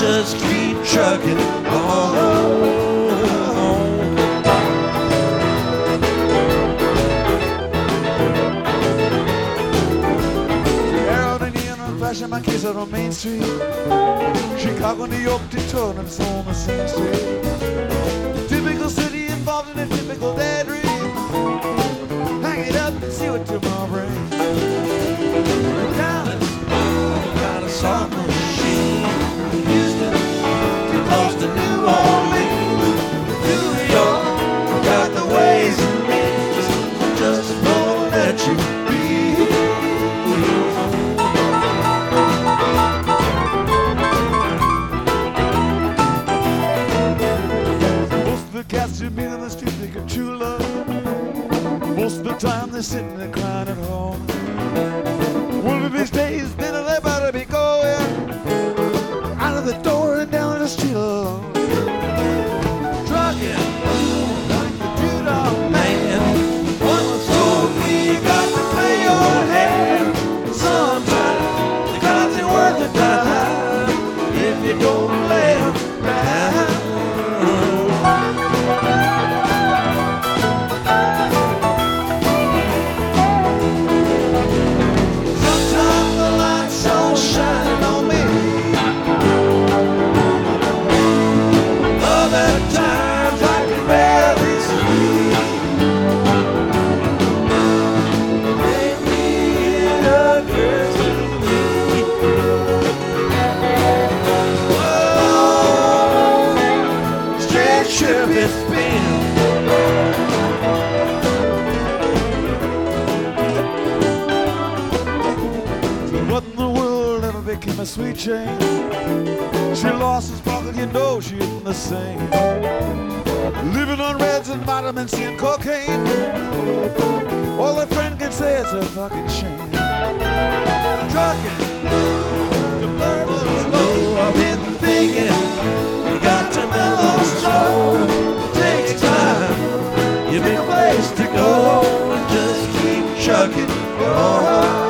just keep trucking on. My kids out on Main Street, Chicago, New York, Detroit, and so on the same street. Typical city involved in a typical daydream. Hang it up and see what tomorrow brings. Dallas, Got a song machine. Houston, too close to New Orleans. New York, got the ways and means. Just won't let you be. Cats you meet on the street thinking true love. Most of the time they're sitting there crying at home. One of these days, then they better be going out of the door and down the street alone. Trucking Like the dude on man. Once told me you got to play your hand. Sometimes the cards ain't worth a dime if you don't lay 'em down. A sweet chain. She lost his pocket, you know she isn't the same. Living on reds and vitamin C and cocaine. All a friend can say is a fucking shame. Trucking, the burden's low. I've been thinking you got to mellow slow. Takes time, you need a place to go. And just keep trucking on.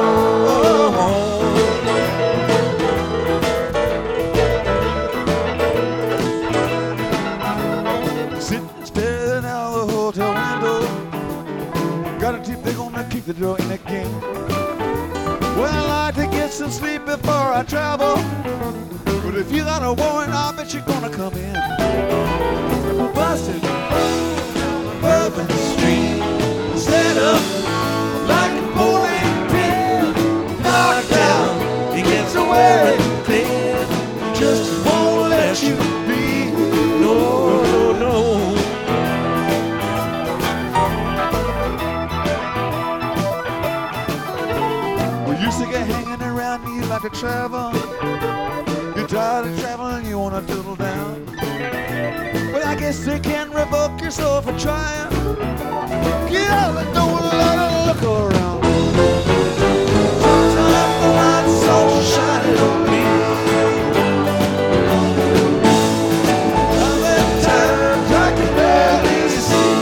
The door in again. Well, I like to get some sleep before I travel, but if you got a warrant, I bet you're gonna come in. Busted Bourbon Street, set up like a bowling pin. Knocked down, he gets a wearing thin. Just won't let you be. No, no, no. Hanging around, you like to travel. You're tired of traveling, you wanna doodle down. Well, I guess they can revoke your soul for trying. Get out of the door, let her look around. Sometimes the light's all shining on me. Other times I can barely see.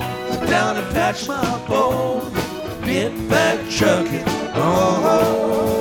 My bone, get back trucking. Oh.